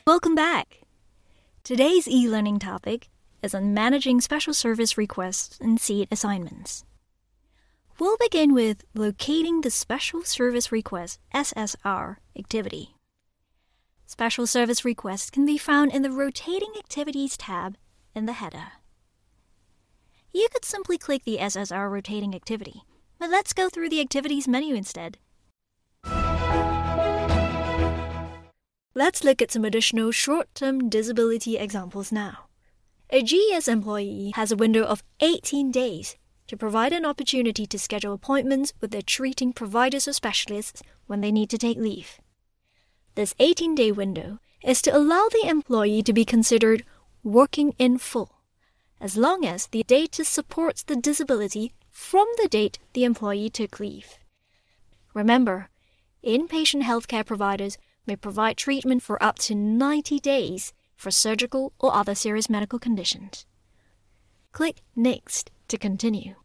Welcome back! Today's e-learning topic is on managing special service requests and seat assignments. We'll begin with locating the Special Service Request SSR activity. Special Service Requests can be found in the Rotating Activities tab in the header. You could simply click the SSR Rotating Activity, but let's go through the Activities menu instead. Let's look at some additional short-term disability examples now. A GES employee has a window of 18 days to provide an opportunity to schedule appointments with their treating providers or specialists when they need to take leave. This 18-day window is to allow the employee to be considered working in full, as long as the data supports the disability from the date the employee took leave. Remember, inpatient healthcare providers may provide treatment for up to 90 days for surgical or other serious medical conditions. Click Next to continue.